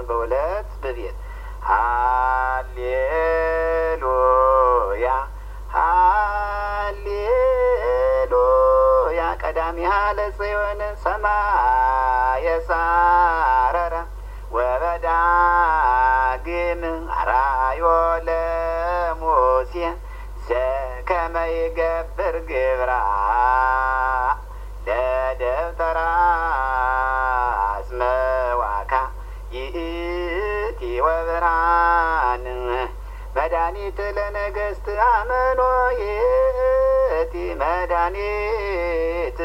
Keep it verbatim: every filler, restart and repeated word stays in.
በሁለት በቤት ሃሌሉያ ሃሌሉያ ቀዳሚሃ ለጽዮን ሰማየ ሳረረ ወበዳግም አራዮ ለሙሴ ዘከመ ይገብር ግብራ ለደብተራ አስመዋካ ይእቲ ወብርሃን መድኃኒት ለነገሥት አመኖ ይእቲ መድኃኒት